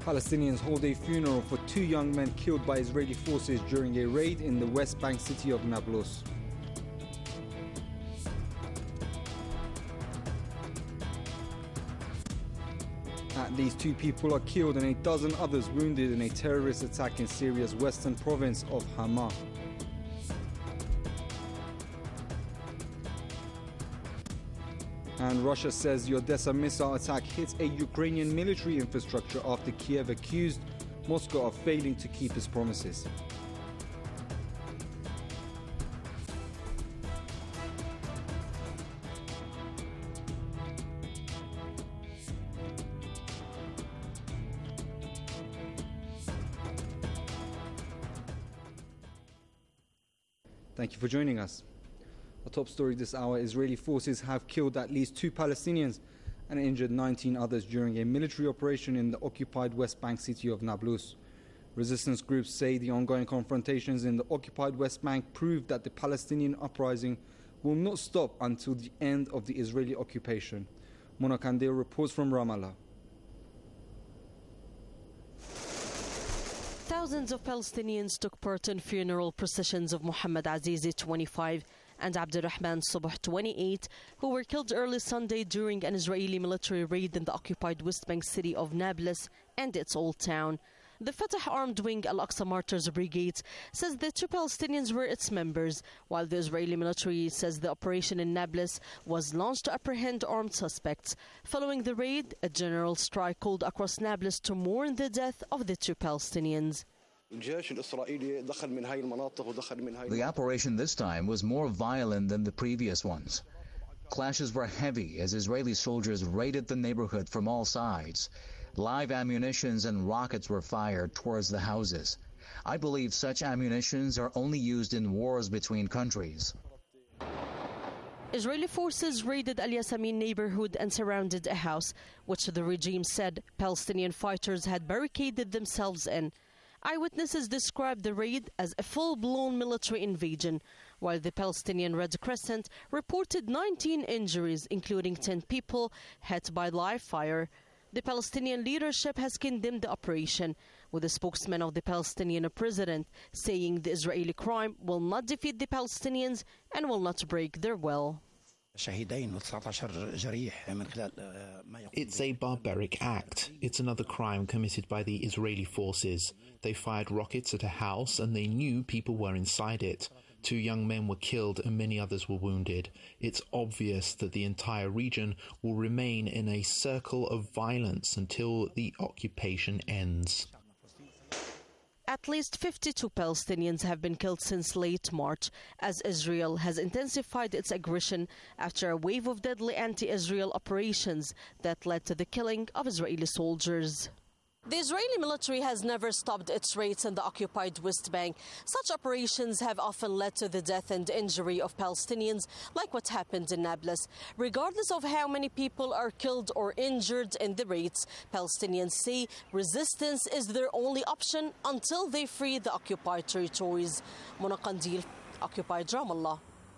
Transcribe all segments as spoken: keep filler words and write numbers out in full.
Palestinians hold a funeral for two young men killed by Israeli forces during a raid in the West Bank city of Nablus. At least two people are killed and a dozen others wounded in a terrorist attack in Syria's western province of Hama. And Russia says the Odessa missile attack hit a Ukrainian military infrastructure after Kiev accused Moscow of failing to keep its promises. Thank you for joining us. Our top story this hour: Israeli forces have killed at least two Palestinians and injured nineteen others during a military operation in the occupied West Bank city of Nablus. Resistance groups say the ongoing confrontations in the occupied West Bank prove that the Palestinian uprising will not stop until the end of the Israeli occupation. Mona Kandil reports from Ramallah. Thousands of Palestinians took part in funeral processions of Muhammad Azizi, twenty-five, and Abdurrahman Subh, twenty-eight, who were killed early Sunday during an Israeli military raid in the occupied West Bank city of Nablus and its old town. The Fatah armed wing Al-Aqsa Martyrs Brigade says the two Palestinians were its members, while the Israeli military says the operation in Nablus was launched to apprehend armed suspects. Following the raid, a general strike called across Nablus to mourn the death of the two Palestinians. The operation this time was more violent than the previous ones. Clashes were heavy as Israeli soldiers raided the neighborhood from all sides. Live ammunitions and rockets were fired towards the houses. I believe such ammunitions are only used in wars between countries. Israeli forces raided Al Yasamin neighborhood and surrounded a house, which the regime said Palestinian fighters had barricaded themselves in. Eyewitnesses described the raid as a full-blown military invasion, while the Palestinian Red Crescent reported nineteen injuries, including ten people hit by live fire. The Palestinian leadership has condemned the operation, with a spokesman of the Palestinian president saying the Israeli crime will not defeat the Palestinians and will not break their will. It's a barbaric act. It's another crime committed by the Israeli forces. They fired rockets at a house and they knew people were inside it. Two young men were killed and many others were wounded. It's obvious that the entire region will remain in a circle of violence until the occupation ends. At least fifty-two Palestinians have been killed since late March, as Israel has intensified its aggression after a wave of deadly anti-Israel operations that led to the killing of Israeli soldiers. The Israeli military has never stopped its raids in the occupied West Bank. Such operations have often led to the death and injury of Palestinians, like what happened in Nablus. Regardless of how many people are killed or injured in the raids, Palestinians say resistance is their only option until they free the occupied territories. Mona Kandil, Occupied Ramallah.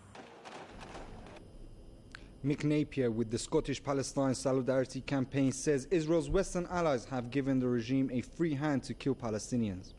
Mick Napier with the Scottish Palestine Solidarity Campaign says Israel's Western allies have given the regime a free hand to kill Palestinians.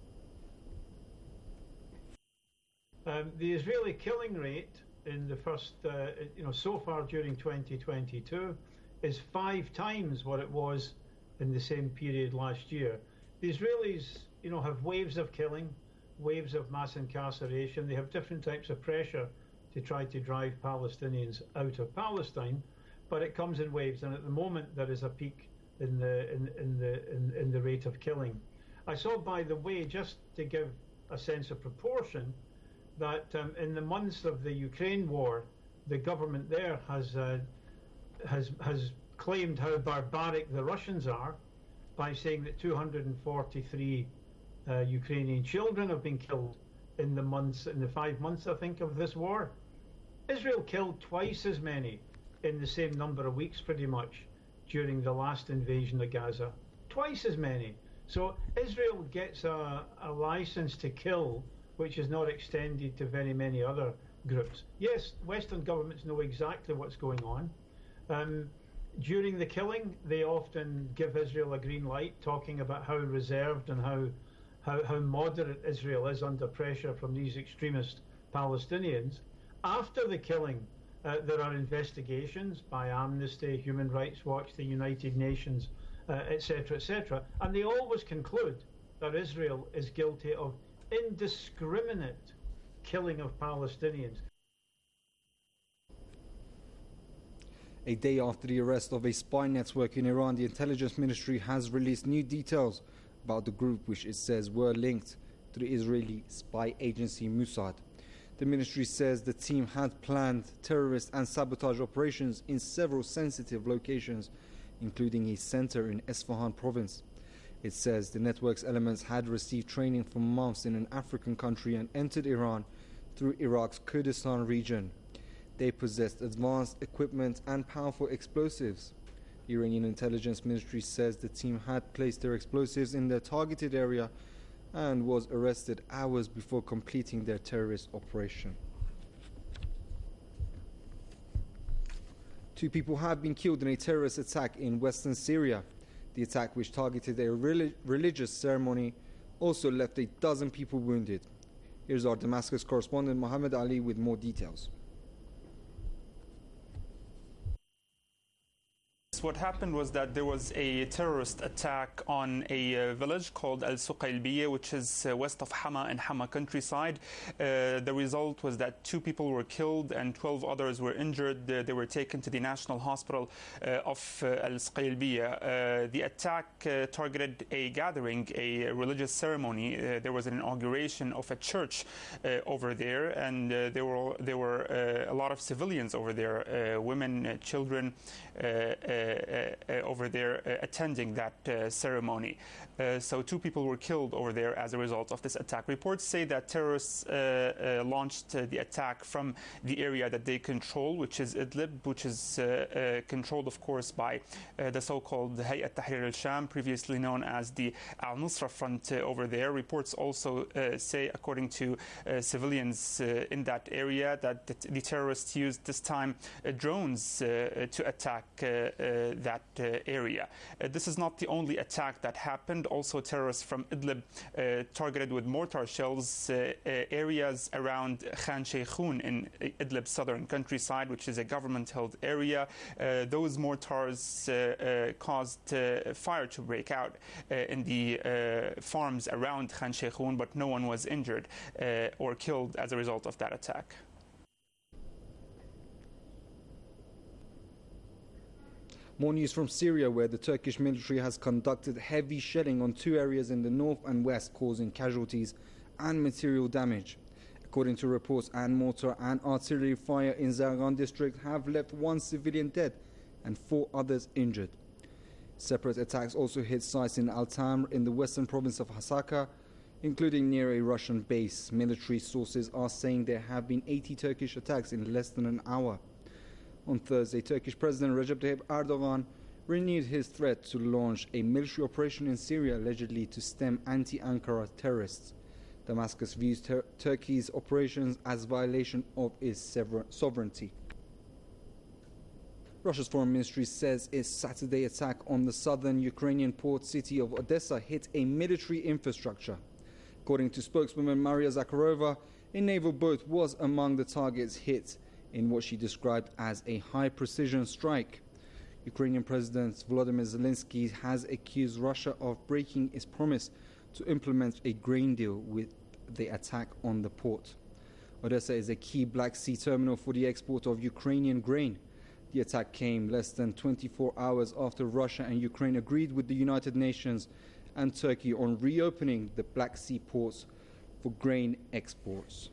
Um, the Israeli killing rate in the first, uh, you know, so far during twenty twenty-two is five times what it was in the same period last year. The Israelis, you know, have waves of killing, waves of mass incarceration. They have different types of pressure to try to drive Palestinians out of Palestine, but it comes in waves, and at the moment there is a peak in the in, in the in, in the rate of killing. I saw, by the way, just to give a sense of proportion, that um, in the months of the Ukraine war, the government there has uh, has has claimed how barbaric the Russians are by saying that two hundred forty-three uh, Ukrainian children have been killed in the months, in the five months, I think, of this war. Israel killed twice as many in the same number of weeks, pretty much, during the last invasion of Gaza. Twice as many. So Israel gets a, a license to kill, which is not extended to very many other groups. Yes, Western governments know exactly what's going on. Um, during the killing, they often give Israel a green light, talking about how reserved and how, how, how moderate Israel is under pressure from these extremist Palestinians. After the killing, uh, there are investigations by Amnesty, Human Rights Watch, the United Nations, uh, et cetera, et cetera, and they always conclude that Israel is guilty of indiscriminate killing of Palestinians. A day after the arrest of a spy network in Iran, the intelligence ministry has released new details about the group, which it says were linked to the Israeli spy agency Mossad. The ministry says the team had planned terrorist and sabotage operations in several sensitive locations, including a center in Esfahan province. It says the network's elements had received training for months in an African country and entered Iran through Iraq's Kurdistan region. They possessed advanced equipment and powerful explosives. The Iranian intelligence ministry says the team had placed their explosives in their targeted area and was arrested hours before completing their terrorist operation. Two people have been killed in a terrorist attack in western Syria. The attack, which targeted a relig- religious ceremony, also left a dozen people wounded. Here's our Damascus correspondent Mohammed Ali with more details. What happened was that there was a terrorist attack on a uh, village called Al Suqaylbiyya, which is uh, west of Hama and Hama countryside. Uh, the result was that two people were killed and twelve others were injured. Uh, they were taken to the National Hospital uh, of uh, Al Suqaylbiyya. Uh, the attack uh, targeted a gathering, a religious ceremony. Uh, there was an inauguration of a church uh, over there, and uh, there were there were uh, a lot of civilians over there, uh, women, uh, children. Uh, uh, Uh, uh, over there uh, attending that uh, ceremony. Uh, so two people were killed over there as a result of this attack. Reports say that terrorists uh, uh, launched uh, the attack from the area that they control, which is Idlib, which is uh, uh, controlled, of course, by uh, the so-called Hayat Tahrir al-Sham, previously known as the Al-Nusra Front uh, over there. Reports also uh, say, according to uh, civilians uh, in that area, that the, the terrorists used this time uh, drones uh, to attack uh, uh, that uh, area. Uh, this is not the only attack that happened. Also, terrorists from Idlib uh, targeted with mortar shells uh, uh, areas around Khan Sheikhoun in Idlib's southern countryside, which is a government-held area. Uh, those mortars uh, uh, caused uh, fire to break out uh, in the uh, farms around Khan Sheikhoun, but no one was injured uh, or killed as a result of that attack. More news from Syria, where the Turkish military has conducted heavy shelling on two areas in the north and west, causing casualties and material damage. According to reports, and mortar and artillery fire in Zargan district have left one civilian dead and four others injured. Separate attacks also hit sites in Al-Tamr in the western province of Hasaka, including near a Russian base. Military sources are saying there have been eighty Turkish attacks in less than an hour. On Thursday, Turkish President Recep Tayyip Erdogan renewed his threat to launch a military operation in Syria, allegedly to stem anti-Ankara terrorists. Damascus views ter- Turkey's operations as violation of its sever- sovereignty. Russia's foreign ministry says its Saturday attack on the southern Ukrainian port city of Odessa hit a military infrastructure. According to spokeswoman Maria Zakharova, a naval boat was among the targets hit in what she described as a high-precision strike. Ukrainian President Volodymyr Zelensky has accused Russia of breaking its promise to implement a grain deal with the attack on the port. Odessa is a key Black Sea terminal for the export of Ukrainian grain. The attack came less than twenty-four hours after Russia and Ukraine agreed with the United Nations and Turkey on reopening the Black Sea ports for grain exports.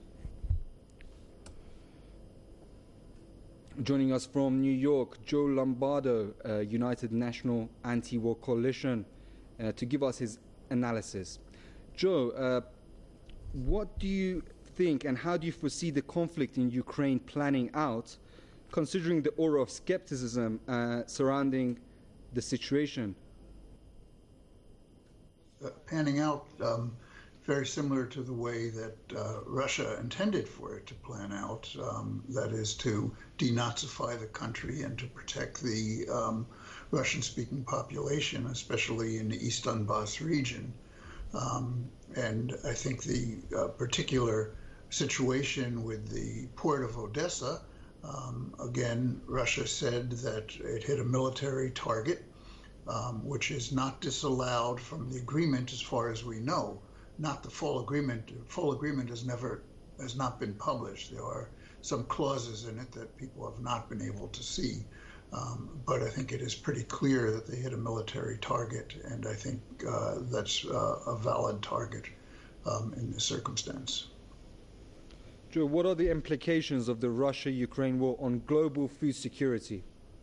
Joining us from New York, Joe Lombardo, uh, United National Anti-War Coalition, uh, to give us his analysis. Joe, uh, what do you think and how do you foresee the conflict in Ukraine planning out, considering the aura of skepticism uh, surrounding the situation? Uh, panning out, um, very similar to the way that uh, Russia intended for it to plan out, um, that is to denazify the country and to protect the um, Russian-speaking population, especially in the East Donbass region. Um, and I think the uh, particular situation with the port of Odessa, um, again, Russia said that it hit a military target, um, which is not disallowed from the agreement as far as we know. Not the full agreement. Full agreement has never, has not been published. There are some clauses in it that people have not been able to see. Um, but I think it is pretty clear that they hit a military target, and I think uh, that's uh, a valid target um, in this circumstance. Joe, what are the implications of the Russia-Ukraine war on global food security?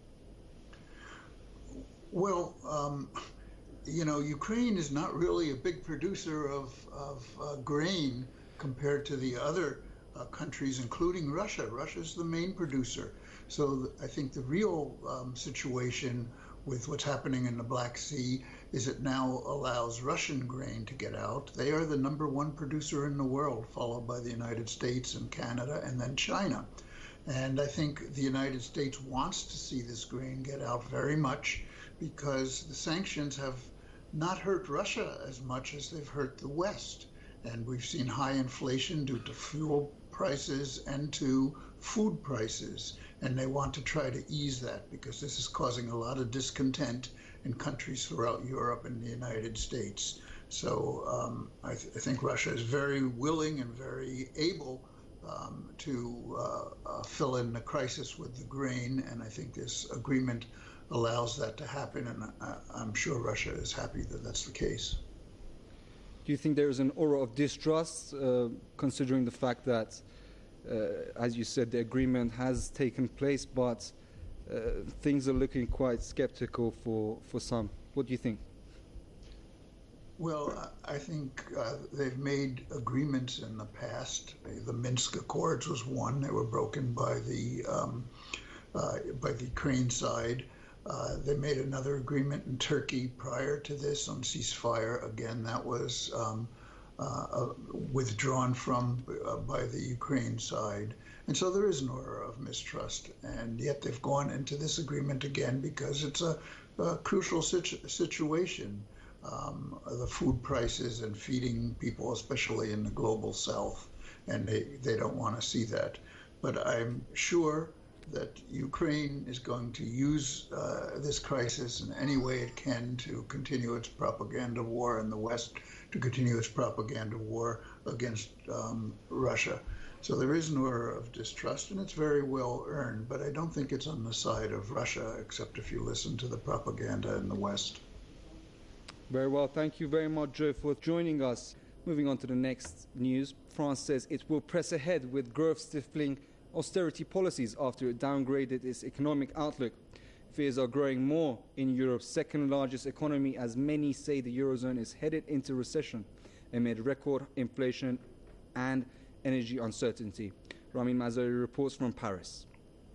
Well, um, you know, Ukraine is not really a big producer of, of uh, grain compared to the other uh, countries, including Russia. Russia is the main producer. So I think the real um, situation with what's happening in the Black Sea is it now allows Russian grain to get out. They are the number one producer in the world, followed by the United States and Canada and then China. And I think the United States wants to see this grain get out very much because the sanctions have not hurt Russia as much as they've hurt the West. And we've seen high inflation due to fuel prices and to food prices. And they want to try to ease that because this is causing a lot of discontent in countries throughout Europe and the United States. So um, I, th- I think Russia is very willing and very able um, to uh, uh, fill in the crisis with the grain. And I think this agreement allows that to happen. And I, I'm sure Russia is happy that that's the case. Do you think there is an aura of distrust, uh, considering the fact that Uh, as you said, the agreement has taken place, but uh, things are looking quite skeptical for, for some? What do you think? Well, I think uh, they've made agreements in the past. The Minsk Accords was one. They were broken by the um, uh, by the Ukraine side. Uh, they made another agreement in Turkey prior to this on ceasefire. Again, that was um, Uh, uh, withdrawn from uh, by the Ukraine side. And so there is an aura of mistrust. And yet they've gone into this agreement again because it's a, a crucial situ- situation. Um, the food prices and feeding people, especially in the global south, and they, they don't want to see that. But I'm sure that Ukraine is going to use uh, this crisis in any way it can to continue its propaganda war in the West, to continue its propaganda war against um, Russia. So there is an aura of distrust, and it's very well earned, but I don't think it's on the side of Russia, except if you listen to the propaganda in the West. Very well. Thank you very much, Joe, for joining us. Moving on to the next news. France says it will press ahead with growth-stifling austerity policies after it downgraded its economic outlook. Fears are growing more in Europe's second largest economy, as many say the Eurozone is headed into recession amid record inflation and energy uncertainty. Ramin Mazari reports from Paris.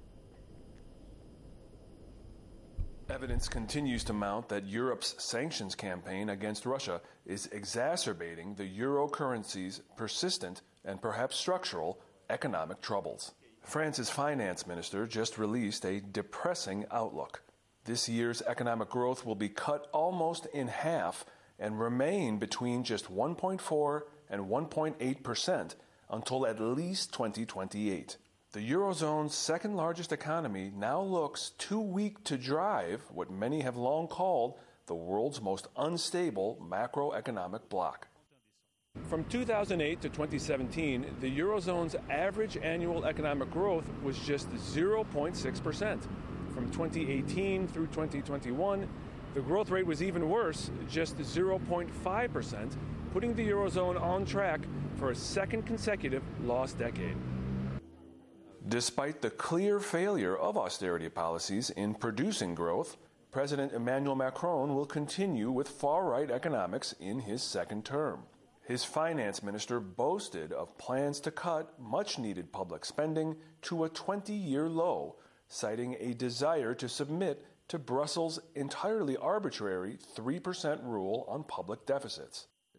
Evidence continues to mount that Europe's sanctions campaign against Russia is exacerbating the euro currency's persistent and perhaps structural economic troubles. France's finance minister just released a depressing outlook. This year's economic growth will be cut almost in half and remain between just one point four and one point eight percent until at least twenty twenty-eight. The Eurozone's second largest economy now looks too weak to drive what many have long called the world's most unstable macroeconomic bloc. From two thousand eight to twenty seventeen, the Eurozone's average annual economic growth was just zero point six percent. From twenty eighteen through twenty twenty-one, the growth rate was even worse, just zero point five percent, putting the Eurozone on track for a second consecutive lost decade. Despite the clear failure of austerity policies in producing growth, President Emmanuel Macron will continue with far-right economics in his second term. His finance minister boasted of plans to cut much-needed public spending to a twenty-year low, citing a desire to submit to Brussels' entirely arbitrary three percent rule on public deficits.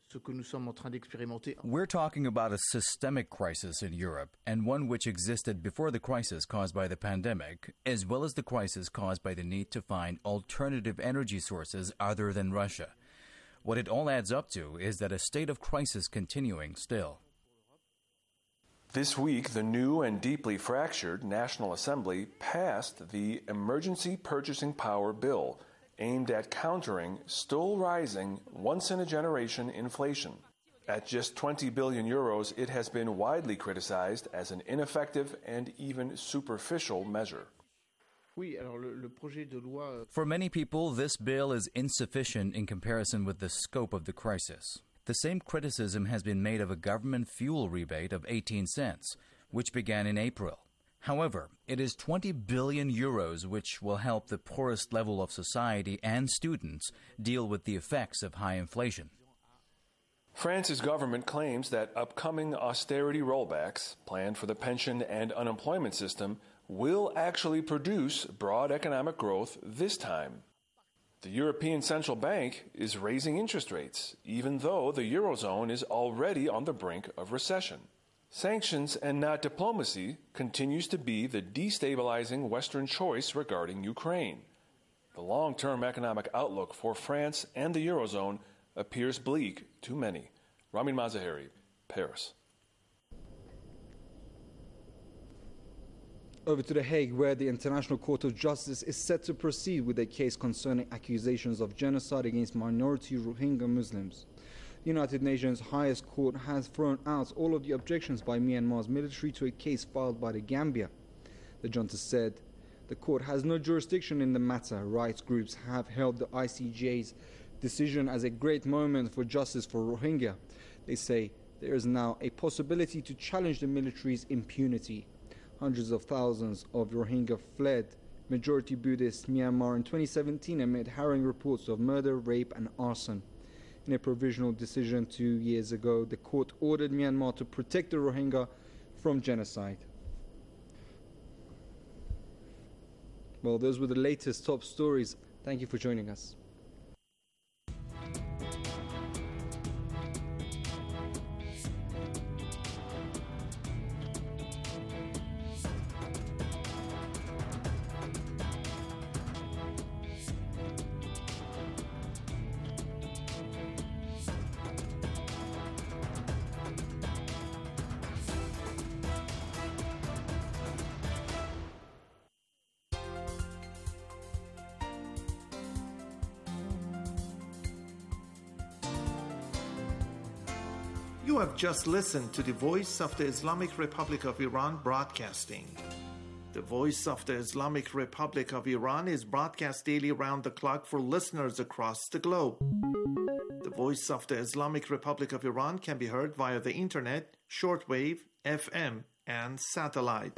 We're talking about a systemic crisis in Europe, and one which existed before the crisis caused by the pandemic, as well as the crisis caused by the need to find alternative energy sources other than Russia. What it all adds up to is that a state of crisis continuing still. This week, the new and deeply fractured National Assembly passed the Emergency Purchasing Power Bill, aimed at countering still rising, once-in-a-generation inflation. At just twenty billion euros, it has been widely criticized as an ineffective and even superficial measure. For many people, this bill is insufficient in comparison with the scope of the crisis. The same criticism has been made of a government fuel rebate of eighteen cents, which began in April. However, it is twenty billion euros which will help the poorest level of society and students deal with the effects of high inflation. France's government claims that upcoming austerity rollbacks planned for the pension and unemployment system will actually produce broad economic growth this time. The European Central Bank is raising interest rates, even though the Eurozone is already on the brink of recession. Sanctions and not diplomacy continues to be the destabilizing Western choice regarding Ukraine. The long-term economic outlook for France and the Eurozone appears bleak to many. Ramin Mazaheri, Paris. Over to The Hague, where the International Court of Justice is set to proceed with a case concerning accusations of genocide against minority Rohingya Muslims. The United Nations highest court has thrown out all of the objections by Myanmar's military to a case filed by the Gambia. The junta said the court has no jurisdiction in the matter. Rights groups have hailed the I C J's decision as a great moment for justice for Rohingya. They say there is now a possibility to challenge the military's impunity. Hundreds of thousands of Rohingya fled majority Buddhist Myanmar in twenty seventeen amid harrowing reports of murder, rape and arson. In a provisional decision two years ago, the court ordered Myanmar to protect the Rohingya from genocide. Well, those were the latest top stories. Thank you for joining us. You have just listened to the Voice of the Islamic Republic of Iran broadcasting. The Voice of the Islamic Republic of Iran is broadcast daily round the clock for listeners across the globe. The Voice of the Islamic Republic of Iran can be heard via the internet, shortwave, F M, and satellite.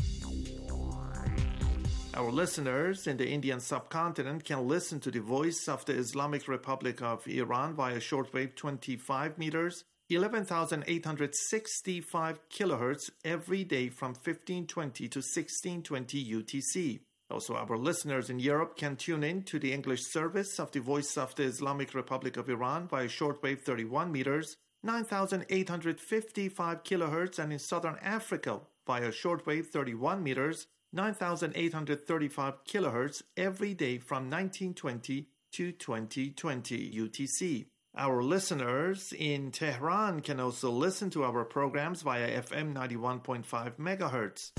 Our listeners in the Indian subcontinent can listen to the Voice of the Islamic Republic of Iran via shortwave twenty-five meters, eleven thousand eight hundred sixty-five kilohertz every day from fifteen twenty to sixteen twenty U T C. Also, our listeners in Europe can tune in to the English service of the Voice of the Islamic Republic of Iran via shortwave thirty-one meters, nine thousand eight hundred fifty-five kilohertz, and in Southern Africa via shortwave thirty-one meters, nine thousand eight hundred thirty-five kilohertz every day from nineteen twenty to twenty twenty U T C. Our listeners in Tehran can also listen to our programs via F M ninety-one point five megahertz.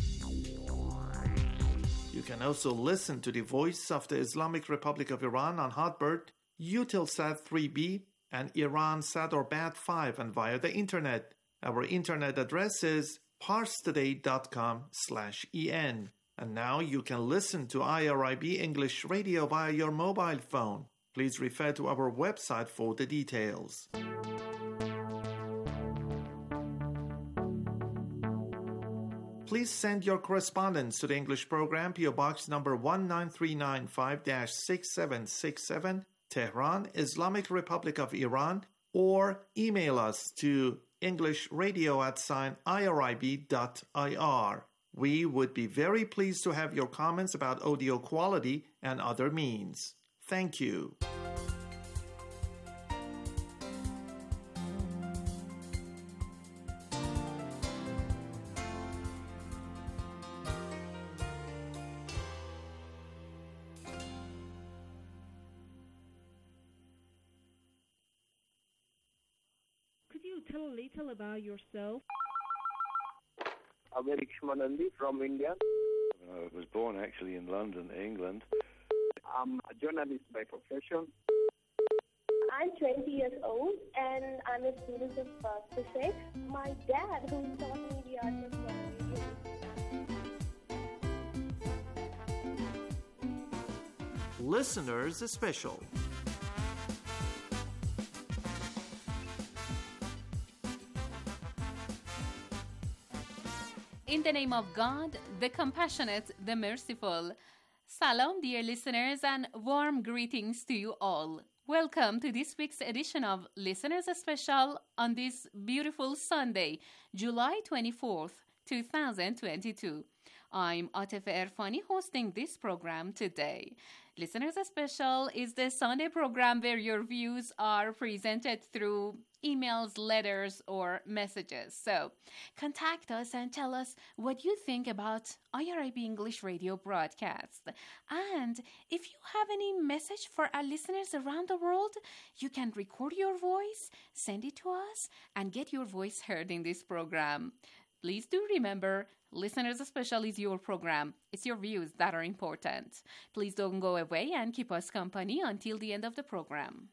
You can also listen to the Voice of the Islamic Republic of Iran on Hotbird, Eutelsat three B, and Iransat or Bat five, and via the internet. Our internet address is parstoday.com slash en. And now you can listen to I R I B English Radio via your mobile phone. Please refer to our website for the details. Please send your correspondence to the English program, P O Box number one nine three nine five six seven six seven, Tehran, Islamic Republic of Iran, or email us to englishradio at sign irib dot ir. We would be very pleased to have your comments about audio quality and other means. Thank you. you tell a little about yourself? I'm Eric Shmanandi from India. I was born actually in London, England. I'm a journalist by profession. I'm twenty years old and I'm a student of uh, physics. My dad, who taught me the art of radio. Listeners Special. In the name of God, the compassionate, the merciful. Salam, dear listeners, and warm greetings to you all. Welcome to this week's edition of Listeners Special on this beautiful Sunday, July twenty-fourth, twenty twenty-two. I'm Atife Erfani hosting this program today. Listeners Special is the Sunday program where your views are presented through emails, letters, or messages. So contact us and tell us what you think about I R I B English radio broadcast. And if you have any message for our listeners around the world, you can record your voice, send it to us, and get your voice heard in this program. Please do remember, Listeners Special is your program. It's your views that are important. Please don't go away and keep us company until the end of the program.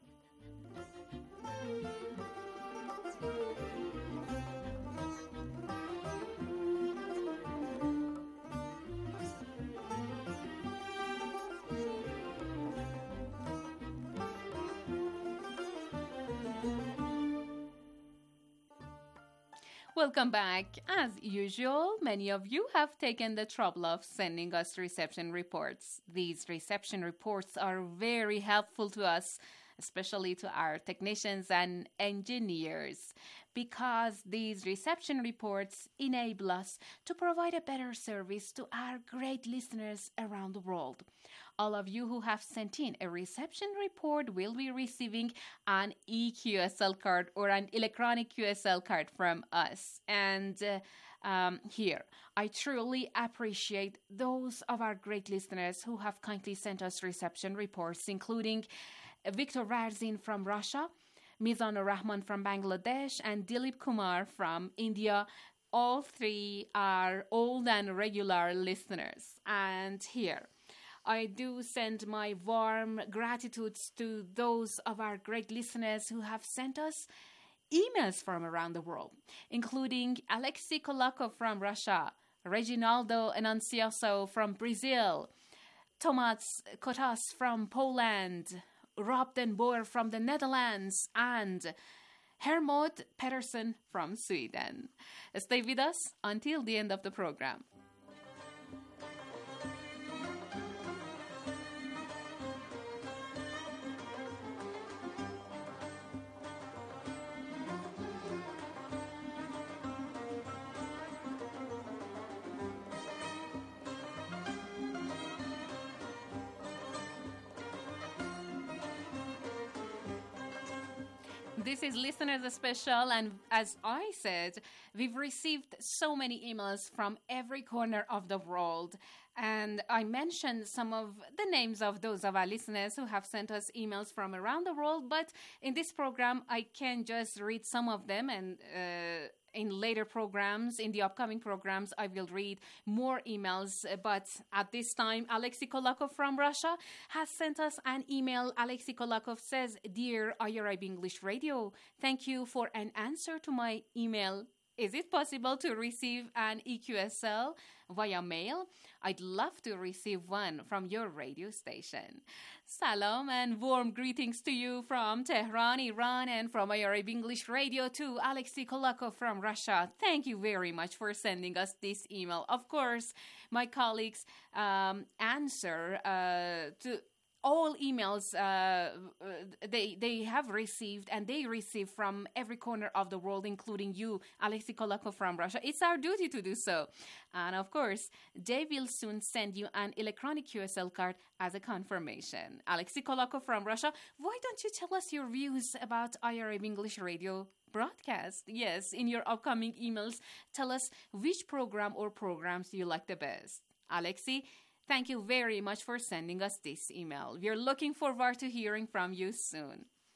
Welcome back. As usual, many of you have taken the trouble of sending us reception reports. These reception reports are very helpful to us, especially to our technicians and engineers, because these reception reports enable us to provide a better service to our great listeners around the world. All of you who have sent in a reception report will be receiving an E Q S L card or an electronic Q S L card from us. And uh, um, here, I truly appreciate those of our great listeners who have kindly sent us reception reports, including Victor Varzin from Russia, Mizanur Rahman from Bangladesh, and Dilip Kumar from India. All three are old and regular listeners. And here, I do send my warm gratitudes to those of our great listeners who have sent us emails from around the world, including Alexei Kolakov from Russia, Reginaldo Enancioso from Brazil, Tomasz Kotas from Poland, Rob den Boer from the Netherlands, and Hermod Pettersson from Sweden. Stay with us until the end of the program. This is Listeners Special, and as I said, we've received so many emails from every corner of the world. And I mentioned some of the names of those of our listeners who have sent us emails from around the world, but in this program, I can just read some of them, and uh, in later programs, in the upcoming programs, I will read more emails. But at this time, Alexei Kolakov from Russia has sent us an email. Alexei Kolakov says, "Dear I R I B English Radio, thank you for an answer to my email. Is it possible to receive an E Q S L via mail? I'd love to receive one from your radio station." Salam and warm greetings to you from Tehran, Iran, and from I R I B English Radio to Alexei Kolakov from Russia. Thank you very much for sending us this email. Of course, my colleagues um, answer uh, to all emails uh, they they have received, and they receive from every corner of the world, including you, Alexei Kolakov from Russia. It's our duty to do so. And of course, they will soon send you an electronic Q S L card as a confirmation. Alexei Kolakov from Russia, why don't you tell us your views about I R I B English Radio broadcast? Yes, in your upcoming emails, tell us which program or programs you like the best. Alexei, thank you very much for sending us this email. We're looking forward to hearing from you soon.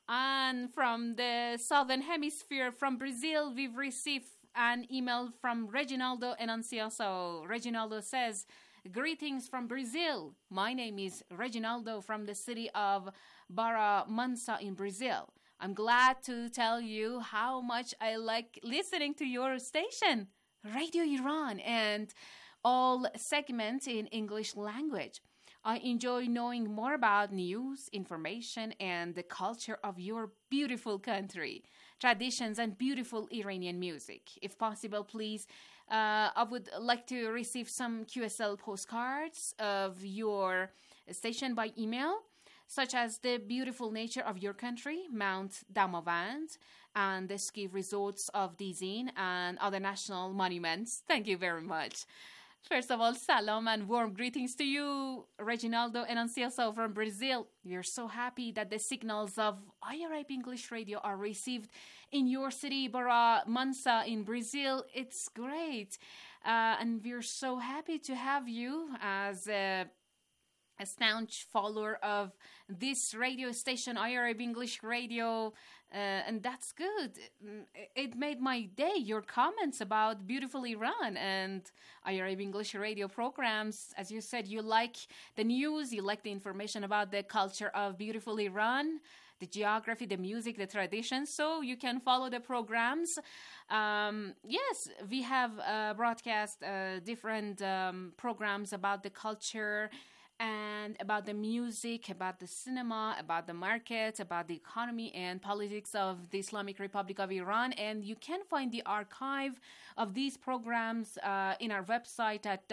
And from the Southern Hemisphere, from Brazil, we've received an email from Reginaldo Enancioso. Reginaldo says, greetings from Brazil. My name is Reginaldo from the city of Barra Mansa in Brazil. I'm glad to tell you how much I like listening to your station, Radio Iran, and all segments in English language. I enjoy knowing more about news, information, and the culture of your beautiful country, traditions, and beautiful Iranian music. If possible, please, uh, I would like to receive some Q S L postcards of your station by email, such as the beautiful nature of your country, Mount Damavand, and the ski resorts of Dizin, and other national monuments. Thank you very much. First of all, salam and warm greetings to you, Reginaldo Enancioso from Brazil. We are so happy that the signals of I R I B English Radio are received in your city, Barra Mansa in Brazil. It's great. Uh, and we're so happy to have you as a, a staunch follower of this radio station, I R I B English Radio. Uh, and that's good. It made my day, your comments about beautiful Iran and I R I B English radio programs. As you said, you like the news, you like the information about the culture of beautiful Iran, the geography, the music, the traditions, so you can follow the programs. Um, yes, we have uh, broadcast uh, different um, programs about the culture and about the music, about the cinema, about the market, about the economy and politics of the Islamic Republic of Iran. And you can find the archive of these programs uh, in our website at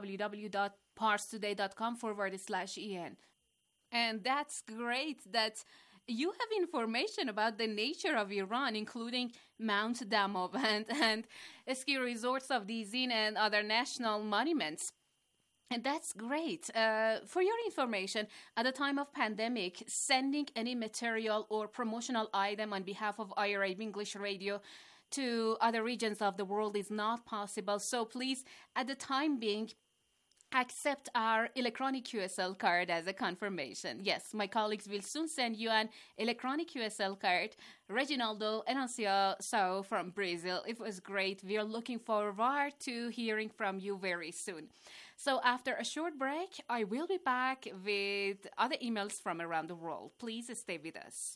www.parstoday.com forward slash en. And that's great that you have information about the nature of Iran, including Mount Damavand and ski resorts of Dizin and other national monuments. And that's great. Uh, for your information, at the time of pandemic, sending any material or promotional item on behalf of I R I B English Radio to other regions of the world is not possible. So please, at the time being, accept our electronic Q S L card as a confirmation. Yes, my colleagues will soon send you an electronic Q S L card. Reginaldo Enancioso from Brazil. It was great. We are looking forward to hearing from you very soon. So after a short break, I will be back with other emails from around the world. Please stay with us.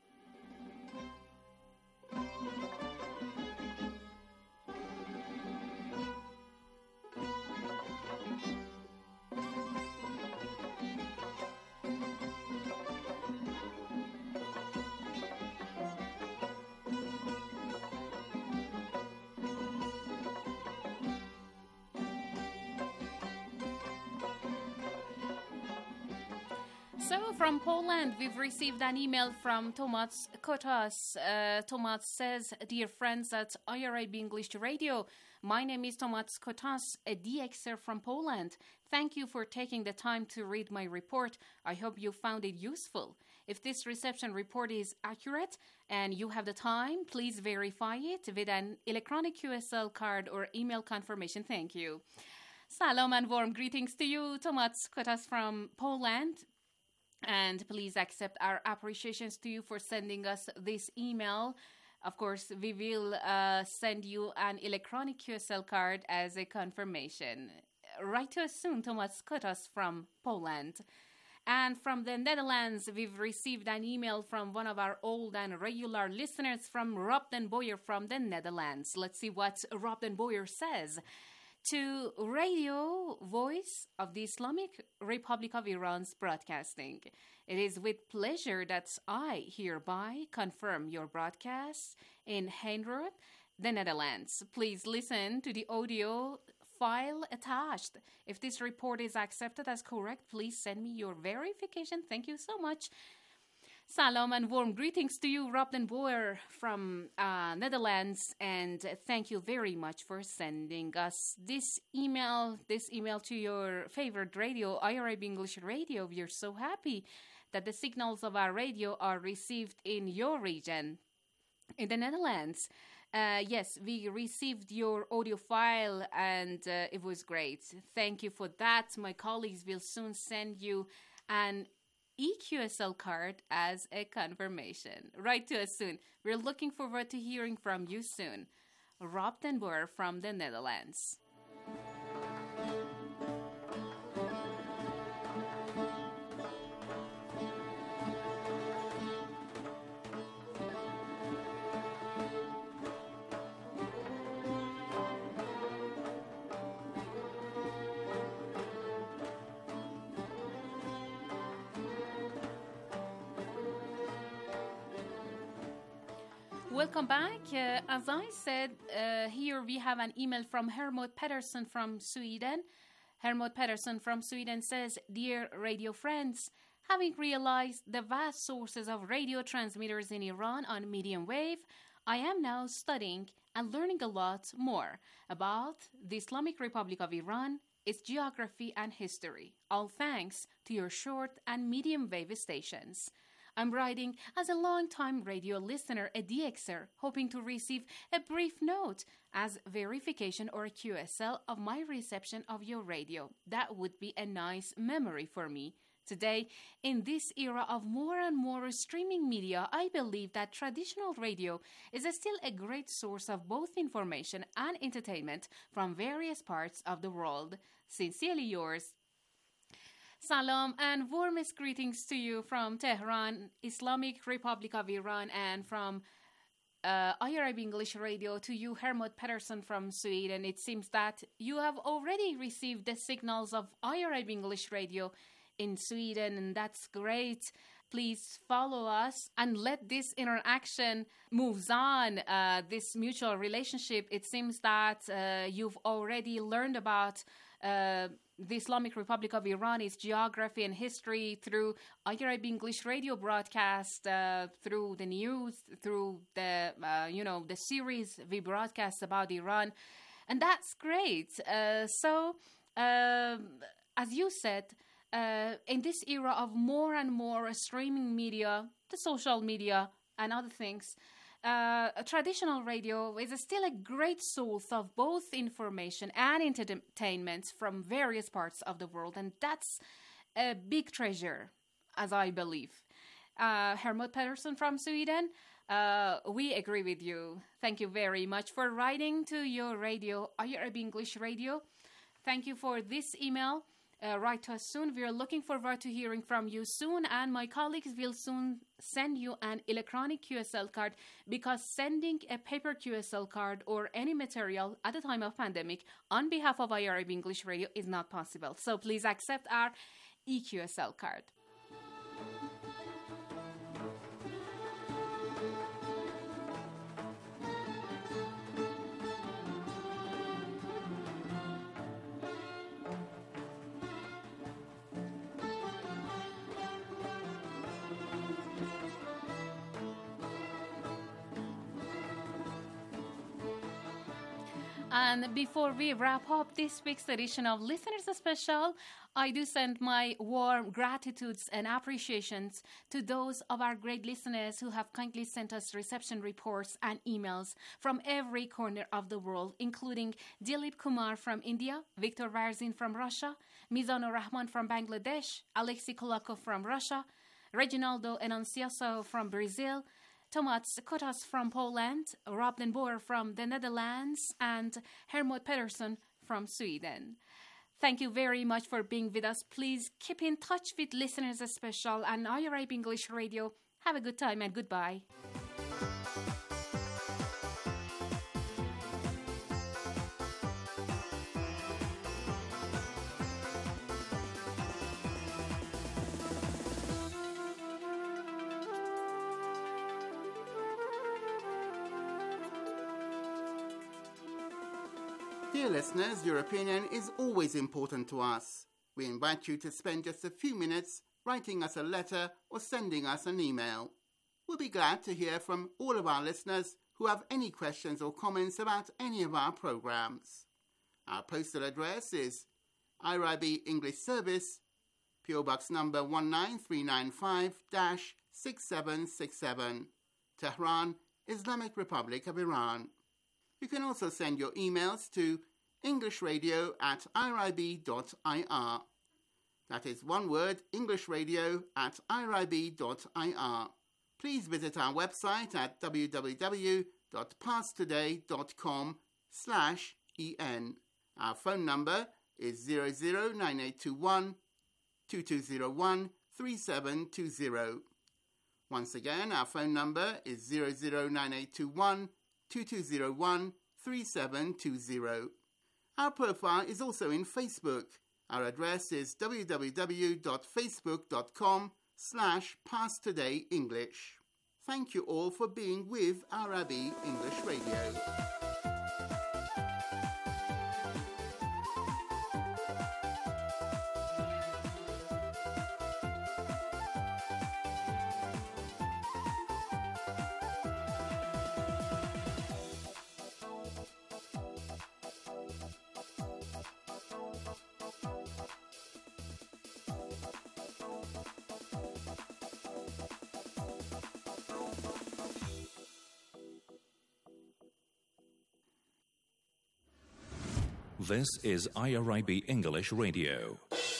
So from Poland, we've received an email from Tomasz Kotas. Uh, Tomasz says, dear friends at I R I B English Radio, my name is Tomasz Kotas, a D Xer from Poland. Thank you for taking the time to read my report. I hope you found it useful. If this reception report is accurate and you have the time, please verify it with an electronic Q S L card or email confirmation. Thank you. Salam and warm greetings to you, Tomasz Kotas from Poland. And please accept our appreciations to you for sending us this email. Of course, we will uh, send you an electronic Q S L card as a confirmation. Write to us soon, Tomasz Kotas from Poland. And from the Netherlands, we've received an email from one of our old and regular listeners from Rob den Boyer from the Netherlands. Let's see what Rob den Boyer says. To Radio Voice of the Islamic Republic of Iran's broadcasting. It is with pleasure that I hereby confirm your broadcast in Heinroth, the Netherlands. Please listen to the audio file attached. If this report is accepted as correct, please send me your verification. Thank you so much. Salam and warm greetings to you, Rob den Boer from uh, Netherlands, and thank you very much for sending us this email, this email to your favorite radio, I R I B English Radio. We are so happy that the signals of our radio are received in your region, in the Netherlands. Uh, yes, we received your audio file, and uh, it was great. Thank you for that. My colleagues will soon send you an E Q S L card as a confirmation. Write to us soon. We're looking forward to hearing from you soon. Rob den Boer from the Netherlands. Welcome back. Uh, as I said, uh, here we have an email from Hermod Pedersen from Sweden. Hermod Pedersen from Sweden says, "Dear radio friends, having realized the vast sources of radio transmitters in Iran on medium wave, I am now studying and learning a lot more about the Islamic Republic of Iran, its geography and history, all thanks to your short and medium wave stations. I'm writing as a long-time radio listener, a D Xer, hoping to receive a brief note as verification or Q S L of my reception of your radio. That would be a nice memory for me. Today, in this era of more and more streaming media, I believe that traditional radio is still a great source of both information and entertainment from various parts of the world. Sincerely yours, Salam and warmest greetings to you from Tehran, Islamic Republic of Iran, and from uh, I R I B English Radio to you, Hermod Pedersen from Sweden. It seems that you have already received the signals of I R I B English Radio in Sweden, and that's great. Please follow us and let this interaction moves on, uh, this mutual relationship. It seems that uh, you've already learned about uh, the Islamic Republic of Iran, its geography and history through I R I B English radio broadcast, uh, through the news, through the, uh, you know, the series we broadcast about Iran. And that's great. Uh, so, uh, as you said, uh, in this era of more and more streaming media, the social media and other things, Uh, traditional radio is still a great source of both information and entertainment from various parts of the world, and that's a big treasure, as I believe. Uh, Hermod Pedersen from Sweden, uh, we agree with you. Thank you very much for writing to your radio, I R I B English Radio. Thank you for this email. Uh, write to us soon. We are looking forward to hearing from you soon, and my colleagues will soon send you an electronic Q S L card, because sending a paper Q S L card or any material at the time of pandemic on behalf of I R I B English Radio is not possible. So please accept our E Q S L card. And before we wrap up this week's edition of Listeners Special, I do send my warm gratitudes and appreciations to those of our great listeners who have kindly sent us reception reports and emails from every corner of the world, including Dilip Kumar from India, Viktor Varzin from Russia, Mizanur Rahman from Bangladesh, Alexei Kulakov from Russia, Reginaldo Enunciaso from Brazil, Tomasz Kotas from Poland, Rob den Boer from the Netherlands, and Hermod Pedersen from Sweden. Thank you very much for being with us. Please keep in touch with Listeners Special and I R I B English Radio. Have a good time and goodbye. Dear listeners, your opinion is always important to us. We invite you to spend just a few minutes writing us a letter or sending us an email. We'll be glad to hear from all of our listeners who have any questions or comments about any of our programs. Our postal address is I R I B English Service, P O Box number one nine three nine five, six seven six seven, Tehran, Islamic Republic of Iran. You can also send your emails to englishradio at irib dot I R. That is one word, English Radio at I R I B dot I R. Please visit our website at w w w dot pars today dot com slash E N. Our phone number is zero zero nine eight two one two two zero one three seven two zero. Once again, our phone number is zero zero nine eight two one two two zero one three seven two zero. Our profile is also in Facebook. Our address is w w w dot facebook dot com slash pars today english. Thank you all for being with Arabi English Radio. This is I R I B English Radio.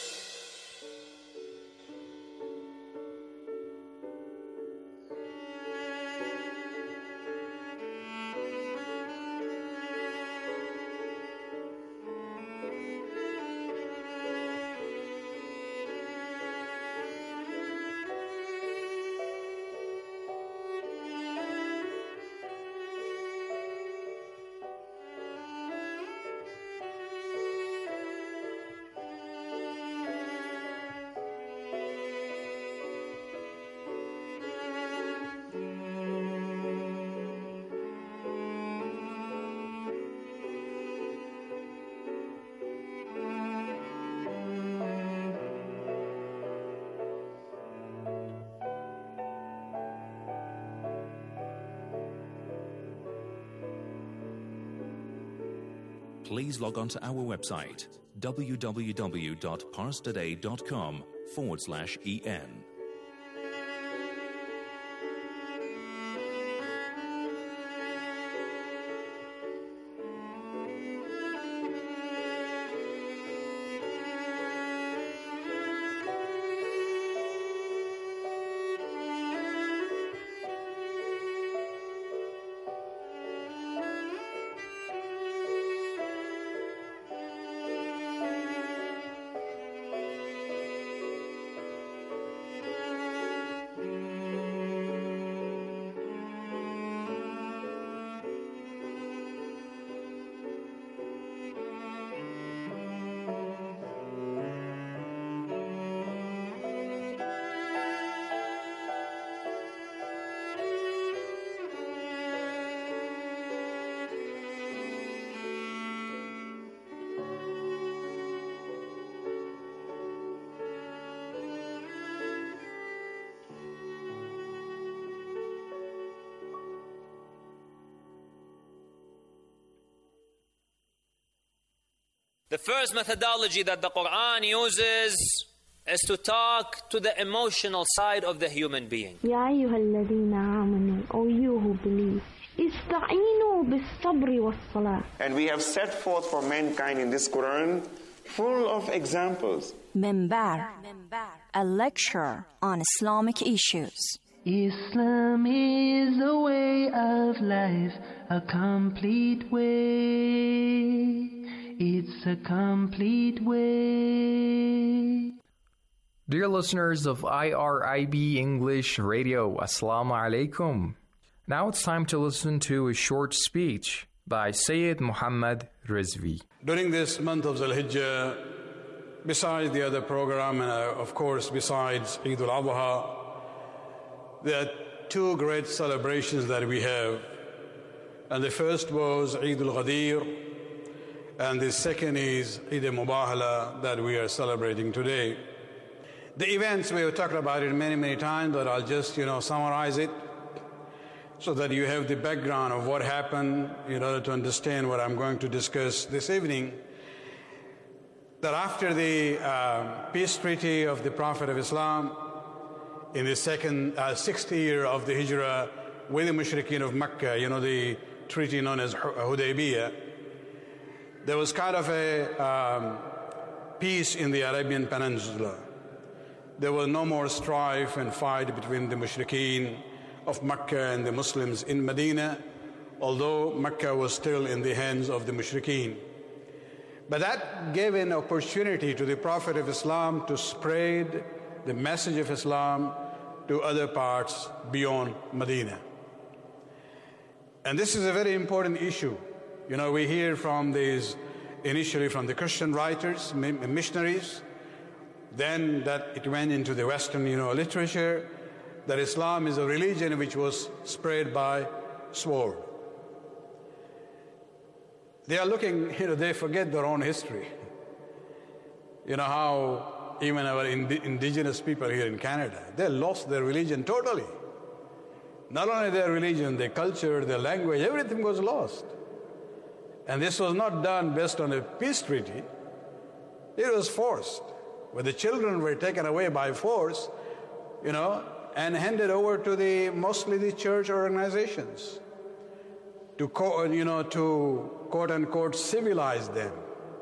Please log on to our website, w w w dot pars today dot com forward slash E N. The first methodology that the Quran uses is to talk to the emotional side of the human being. يا أيها الذين آمنوا, O you who believe, استعينوا بالصبر والصلاة. And we have set forth for mankind in this Quran full of examples. Minbar, a lecture on Islamic issues. Islam is a way of life, a complete way. It's a complete way. Dear listeners of I R I B English Radio, Assalamu alaikum. Now it's time to listen to a short speech by Sayyid Muhammad Rizvi. During this month of Zul-Hijjah, besides the other program, and uh, of course besides Eid al-Adha, there are two great celebrations that we have. And the first was Eid al-Ghadir, and the second is Eid al-Mubahala that we are celebrating today. The events, we have talked about it many, many times, but I'll just, you know, summarize it so that you have the background of what happened in order to understand what I'm going to discuss this evening. That after the uh, peace treaty of the Prophet of Islam in the second, uh, sixth year of the Hijrah with the Mushrikeen of Mecca, you know, the treaty known as Hudaybiyah, there was kind of a um, peace in the Arabian Peninsula. There was no more strife and fight between the mushrikeen of Mecca and the Muslims in Medina, although Mecca was still in the hands of the mushrikeen. But that gave an opportunity to the Prophet of Islam to spread the message of Islam to other parts beyond Medina. And this is a very important issue. You know, we hear from these, initially from the Christian writers, missionaries, then that it went into the Western, you know, literature, that Islam is a religion which was spread by sword. They are looking, you know, they forget their own history. You know how even our ind- indigenous people here in Canada, they lost their religion totally. Not only their religion, their culture, their language, everything was lost. And this was not done based on a peace treaty. It was forced, where the children were taken away by force, you know, and handed over to the mostly the church organizations to, co- you know, to quote unquote civilize them.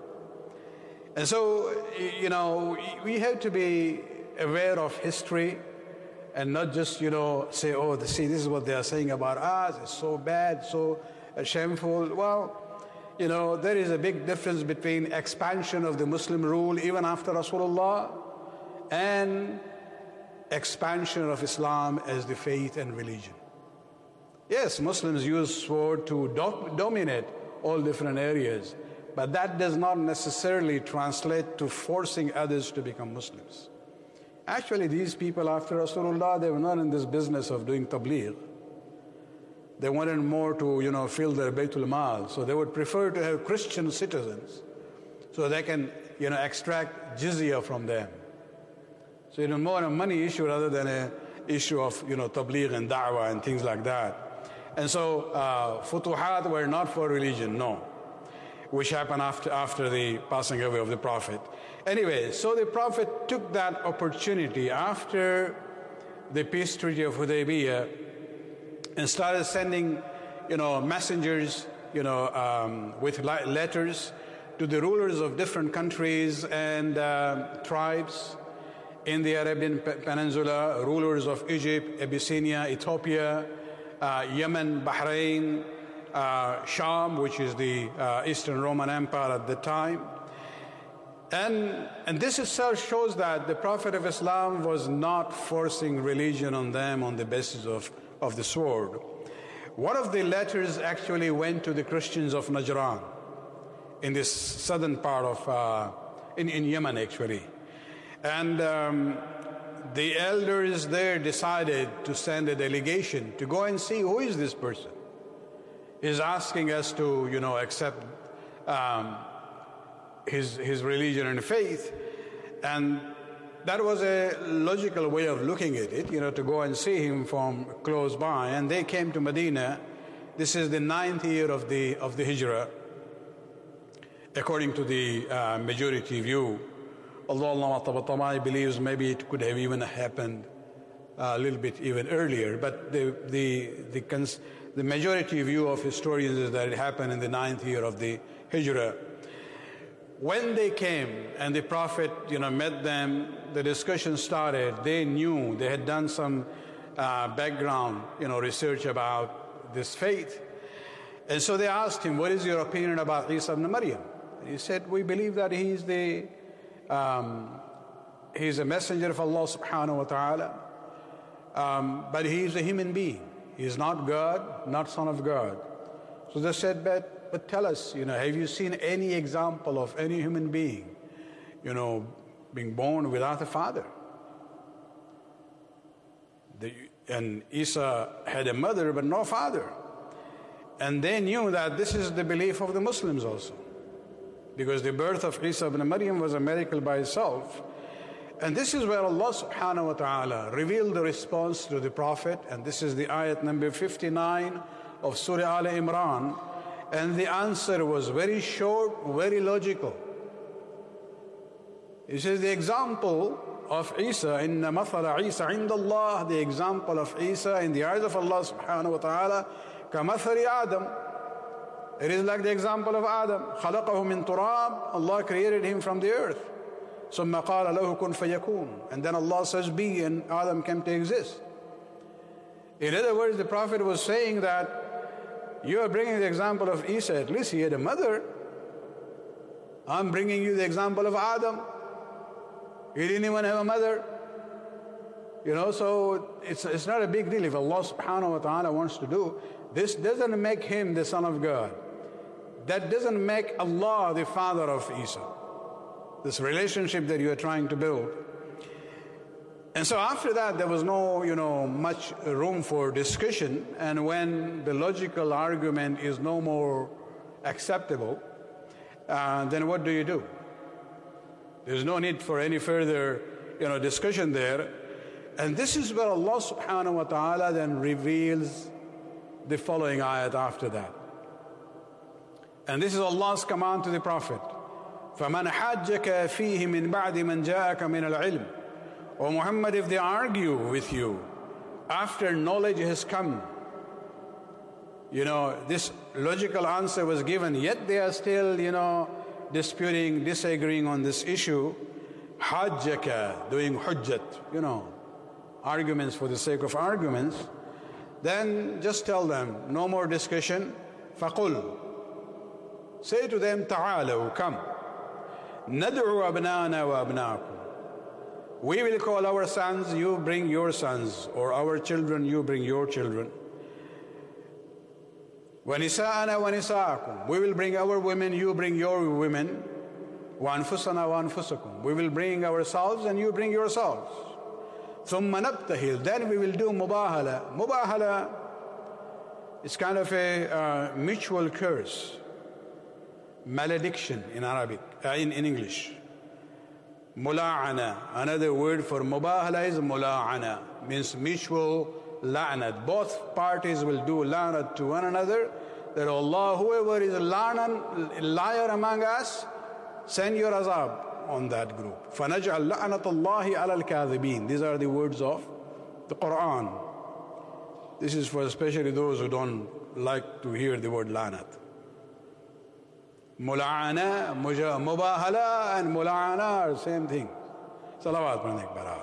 And so, you know, we have to be aware of history and not just, you know, say, oh, see, this is what they are saying about us, it's so bad, so shameful. Well, you know, there is a big difference between expansion of the Muslim rule even after Rasulullah and expansion of Islam as the faith and religion. Yes, Muslims use sword to do- dominate all different areas, but that does not necessarily translate to forcing others to become Muslims. Actually, these people after Rasulullah, they were not in this business of doing tabligh. They wanted more to, you know, fill their Baytul Mal. So they would prefer to have Christian citizens so they can, you know, extract jizya from them. So it was more a money issue rather than an issue of, you know, tabligh and da'wah and things like that. And so uh, futuhat were not for religion, no, which happened after, after the passing away of the Prophet. Anyway, so the Prophet took that opportunity after the peace treaty of Hudaybiyah and started sending, you know, messengers, you know, um, with letters to the rulers of different countries and uh, tribes in the Arabian Peninsula, rulers of Egypt, Abyssinia, Ethiopia, uh, Yemen, Bahrain, uh, Sham, which is the uh, Eastern Roman Empire at the time. And, and this itself shows that the Prophet of Islam was not forcing religion on them on the basis of, of the sword. One of the letters actually went to the Christians of Najran, in this southern part of, uh, in, in Yemen actually. And um, the elders there decided to send a delegation to go and see who is this person. He's asking us to, you know, accept um, his, his religion and faith. And that was a logical way of looking at it, you know, to go and see him from close by. And they came to Medina. This is the ninth year of the, of the Hijrah, according to the uh, majority view. Although Allah Tabatama believes maybe it could have even happened a little bit even earlier, but the the the, cons- the majority view of historians is that it happened in the ninth year of the Hijrah. When they came and the Prophet, you know, met them, the discussion started. They knew, they had done some uh, background, you know, research about this faith, and so they asked him, "What is your opinion about Isa ibn Maryam?" He said, "We believe that he is the Um, he's a messenger of Allah subhanahu wa ta'ala, um, but he's a human being. He's not God, not son of God." So they said, but, but tell us, you know, have you seen any example of any human being, you know, being born without a father? The, and Isa had a mother, but no father. And they knew that this is the belief of the Muslims also, because the birth of Isa ibn Maryam was a miracle by itself. And this is where Allah subhanahu wa ta'ala revealed the response to the Prophet, and this is the ayat number fifty-nine of Surah Al Imran, and the answer was very short, very logical. It says the example of Isa, inna mathala Isa inda Allah, the example of Isa in the eyes of Allah subhanahu wa ta'ala, kamathali Adam. It is like the example of Adam. خَلَقَهُ مِن تُرَابٍ. Allah created him from the earth. ثم قال له كن فيكون. And then Allah says be, and Adam came to exist. In other words, the Prophet was saying that you are bringing the example of Isa, at least he had a mother. I'm bringing you the example of Adam. He didn't even have a mother. You know, so it's, it's not a big deal. If Allah subhanahu wa ta'ala wants to do, this doesn't make him the son of God. That doesn't make Allah the father of Isa. This relationship that you are trying to build. And so after that, there was no, you know, much room for discussion. And when the logical argument is no more acceptable, uh, then what do you do? There's no need for any further, you know, discussion there. And this is where Allah subhanahu wa ta'ala then reveals the following ayat after that. And this is Allah's command to the Prophet. فَمَنْ حَاجَّكَ فِيهِ مِنْ بَعْدِ مَنْ جَاءَكَ مِنَ الْعِلْمِ. O Muhammad, if they argue with you after knowledge has come, you know, this logical answer was given, yet they are still, you know, disputing, disagreeing on this issue, hajjaka, doing hujjat, you know, arguments for the sake of arguments, then just tell them, no more discussion, faqul. Say to them, ta'alaw, come. Nad'u abnana wa abnaakum. We will call our sons, you bring your sons, or our children, you bring your children. وَنِسَاءَنَا وَنِسَاءَكُمْ. We will bring our women, you bring your women. وَأَنفُسَنَا وَأَنفُسَكُمْ. We will bring ourselves and you bring yourselves. ثُمَّ نَبْتَهِلْ. Then we will do mubahala. Mubahala is kind of a uh, mutual curse, malediction in Arabic, uh, in, in English. Mula'ana. Another word for mubahala is mula'ana, means mutual la'nat. Both parties will do la'nat to one another, that Allah, whoever is a liar among us, send your azab on that group. فَنَجْعَلْ لَعْنَةَ اللَّهِ عَلَى الْكَاذِبِينَ. These are the words of the Quran. This is for especially those who don't like to hear the word la'nat. Mula'ana, mubahala and mula'ana are the same thing. Salawat pranik barar.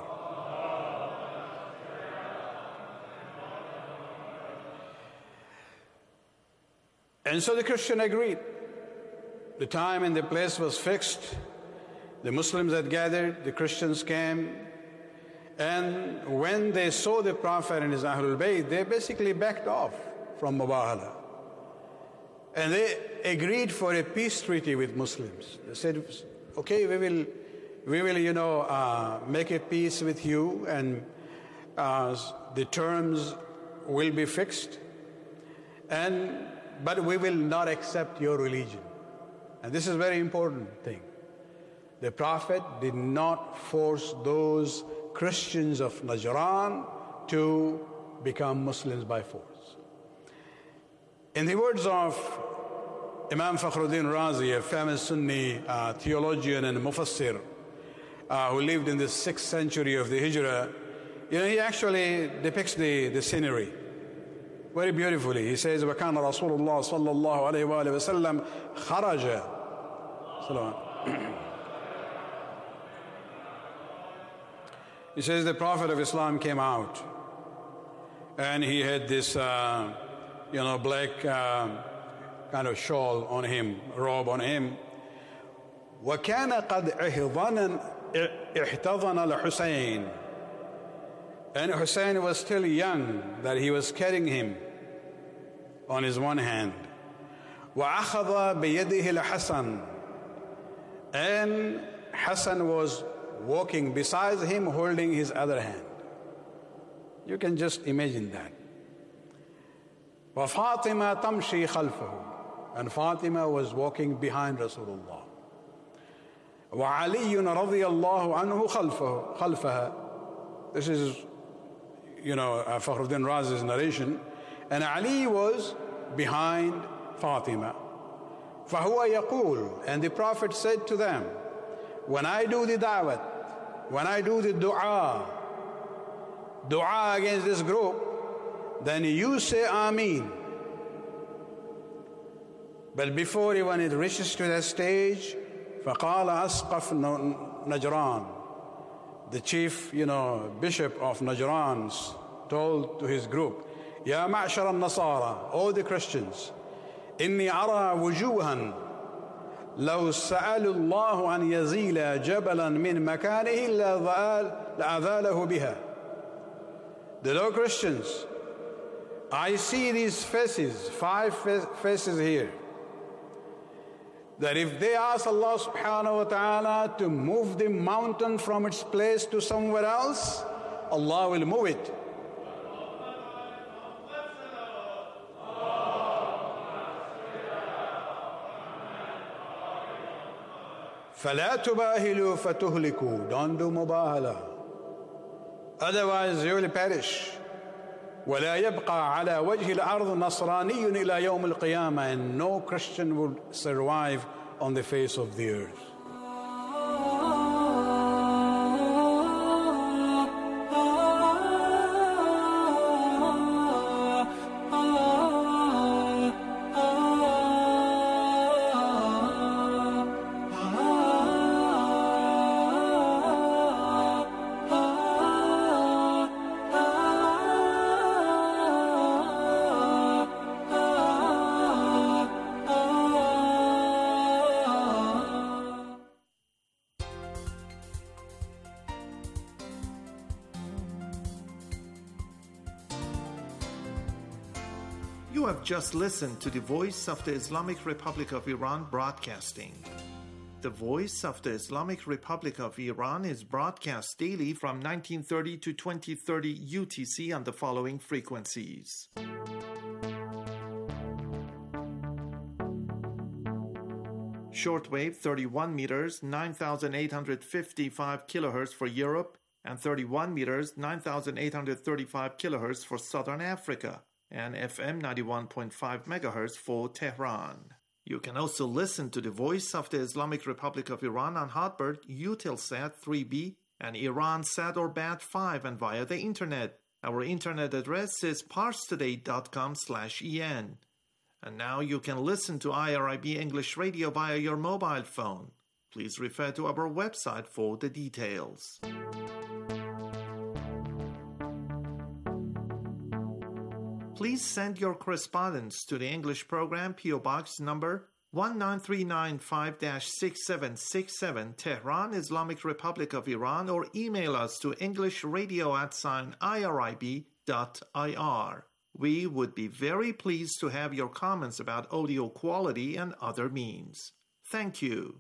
And so the Christian agreed. The time and the place was fixed. The Muslims had gathered, the Christians came. And when they saw the Prophet and his Ahlul Bayt, they basically backed off from mubahala. And they agreed for a peace treaty with Muslims. They said, okay, we will, we will, you know, uh, make a peace with you, and uh, the terms will be fixed, and but we will not accept your religion. And this is a very important thing. The Prophet did not force those Christians of Najran to become Muslims by force. In the words of Imam Fakhruddin Razi, a famous Sunni uh, theologian and mufassir uh, who lived in the sixth century of the Hijrah, you know, he actually depicts the, the scenery very beautifully. He says, وَكَانَ رَسُولُ اللَّهِ صَلَّى اللَّهُ عَلَيْهِ وَآلِهِ وَسَلَّمْ خَرَجَ. He says the Prophet of Islam came out, and he had this uh, you know, black uh, kind of shawl on him, robe on him. وَكَانَ قَدْ احْتَضَنَ الْحُسَيْنِ. And Hussein was still young, that he was carrying him on his one hand. وَأَخَذَ بِيَدِهِ الْحَسَنِ. And Hassan was walking beside him, holding his other hand. You can just imagine that. وَفَاطِمَةَ تَمْشِي خَلْفَهُ. And Fatima was walking behind Rasulullah. وَعَلِيٌّ رَضِيَ اللَّهُ عَنْهُ خَلْفَهُ خَلْفَهَا. This is, you know, uh, Fakhruddin Razi's narration. And Ali was behind Fatima. فَهُوَ يَقُولُ. And the Prophet said to them, when I do the da'wat, when I do the dua, dua against this group, then you say Ameen. But before, when it reaches to that stage, فَقَالَ أَسْقَفْ Najran, the chief, you know, bishop of Najran, told to his group, Ya ma'shar al-Nasara, all the Christians, inni ara wujuhan law sa'alu Allah an yazila jabalan min makanihi la'adhalahu biha. The low Christians, I see these faces, five faces here, that if they ask Allah subhanahu wa ta'ala to move the mountain from its place to somewhere else, Allah will move it. فَلَا تُبَاهِلُوا فَتُهْلِكُوا. Don't do mubahala, otherwise you will perish. وَلَا يَبْقَى عَلَى وَجْهِ الْأَرْضِ نَصْرَانِيٌّ إِلَى يَوْمِ الْقِيَامَةِ. And no Christian will survive on the face of the earth. You have just listened to the Voice of the Islamic Republic of Iran broadcasting. The Voice of the Islamic Republic of Iran is broadcast daily from nineteen thirty to twenty thirty U T C on the following frequencies. Shortwave thirty-one meters, nine thousand eight hundred fifty-five kilohertz for Europe, and thirty-one meters, nine thousand eight hundred thirty-five kilohertz for Southern Africa, and F M ninety-one point five megahertz for Tehran. You can also listen to the Voice of the Islamic Republic of Iran on Hotbird, Eutelsat three B, and Iransat or Bat five, and via the internet. Our internet address is parstoday dot com slash en. And now you can listen to I R I B English Radio via your mobile phone. Please refer to our website for the details. Please send your correspondence to the English program, P O Box number one nine three nine five dash six seven six seven, Tehran, Islamic Republic of Iran, or email us to englishradio at sign irib dot ir. We would be very pleased to have your comments about audio quality and other means. Thank you.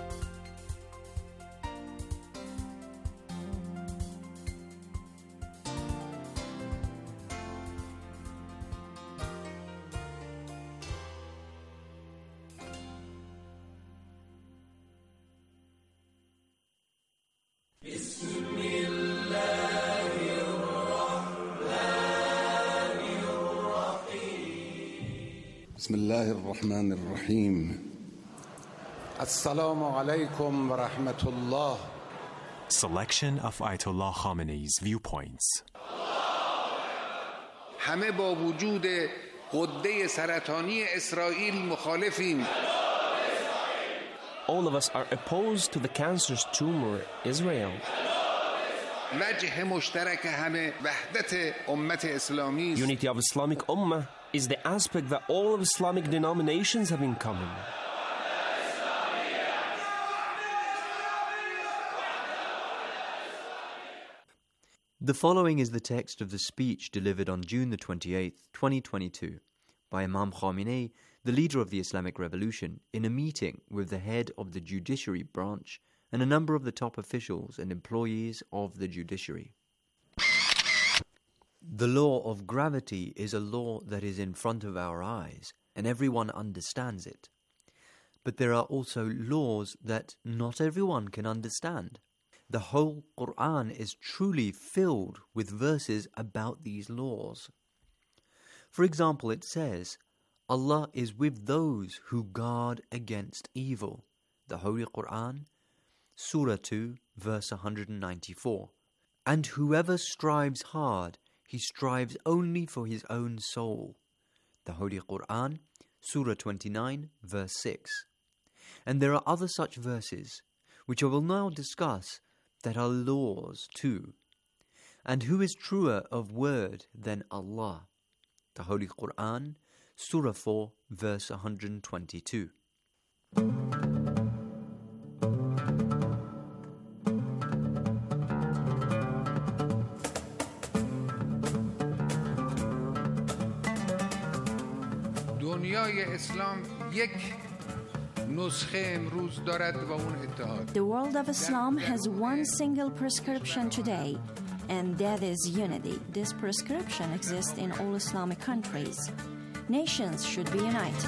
بسم الله الرحمن الرحيم السلام عليكم ورحمة الله. Selection of Ayatollah Khamenei's viewpoints. همه با وجود غده سرطانی اسرائیل مخالفیم. All of us are opposed to the cancerous tumor Israel. وجه مشترک همه وحدت امت اسلامی. Unity of Islamic Ummah is the aspect that all of Islamic denominations have in common. The following is the text of the speech delivered on June the twenty-eighth, twenty twenty-two, by Imam Khamenei, the leader of the Islamic Revolution, in a meeting with the head of the judiciary branch and a number of the top officials and employees of the judiciary. The law of gravity is a law that is in front of our eyes, and everyone understands it. But there are also laws that not everyone can understand. The whole Quran is truly filled with verses about these laws. For example, it says, Allah is with those who guard against evil. The Holy Quran, Surah two, verse one hundred ninety-four. And whoever strives hard, he strives only for his own soul. The Holy Quran, Surah twenty-nine, verse six. And there are other such verses which I will now discuss, that are laws too. And who is truer of word than Allah? The Holy Quran, Surah four, verse one hundred twenty-two. دنیای اسلام یک نسخه امروز دارد و اون اتحاد. The world of Islam has one single prescription today, and that is unity. This prescription exists in all Islamic countries. Nations should be united.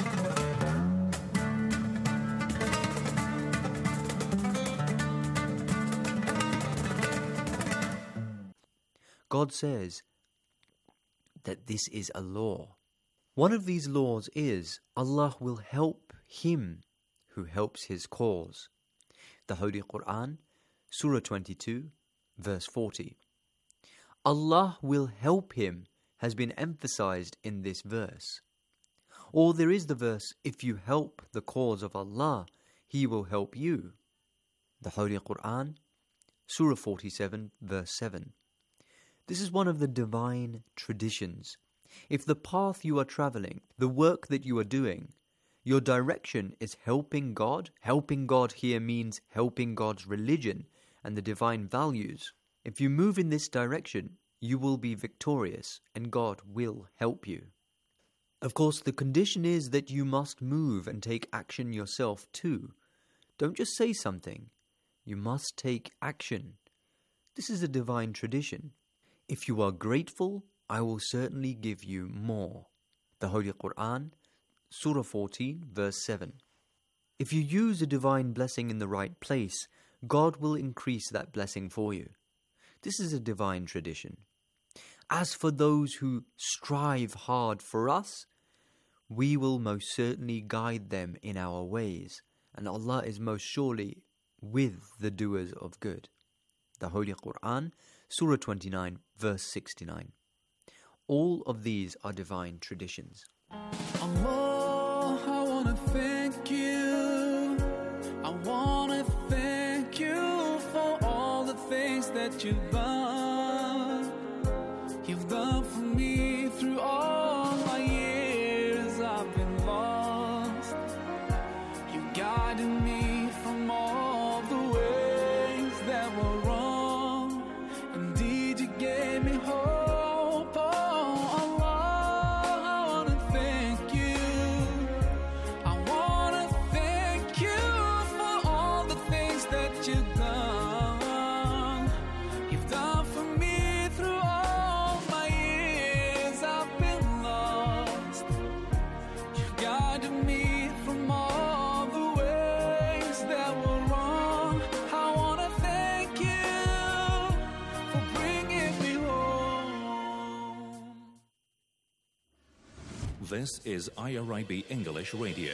God says that this is a law. One of these laws is Allah will help him who helps his cause. The Holy Quran, Surah twenty-two, verse forty. Allah will help him has been emphasized in this verse. Or there is the verse, if you help the cause of Allah, He will help you. The Holy Quran, Surah forty-seven, verse seven. This is one of the divine traditions. If the path you are traveling, the work that you are doing, your direction is helping God, helping God here means helping God's religion and the divine values. If you move in this direction, you will be victorious and God will help you. Of course, the condition is that you must move and take action yourself too. Don't just say something. You must take action. This is a divine tradition. If you are grateful, I will certainly give you more. The Holy Quran, Surah fourteen, verse seven. If you use a divine blessing in the right place, God will increase that blessing for you. This is a divine tradition. As for those who strive hard for us, we will most certainly guide them in our ways, and Allah is most surely with the doers of good. The Holy Quran, Surah twenty-nine, verse sixty-nine. All of these are divine traditions. Allah, I want to thank you. I want to thank you for all the things that you've done. You've done for me through all my years I've been lost. You guided me from all the ways that were wrong. Indeed, you gave me hope. This is I R I B English Radio.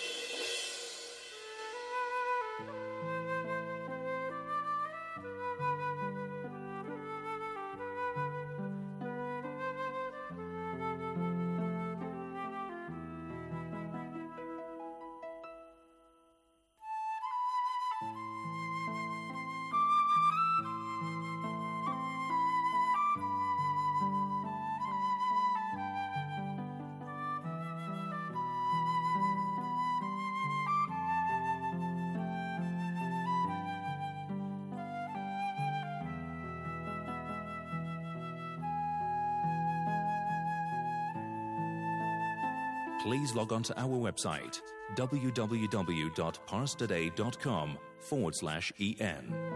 Please log on to our website, w w w dot parstoday dot com forward slash en.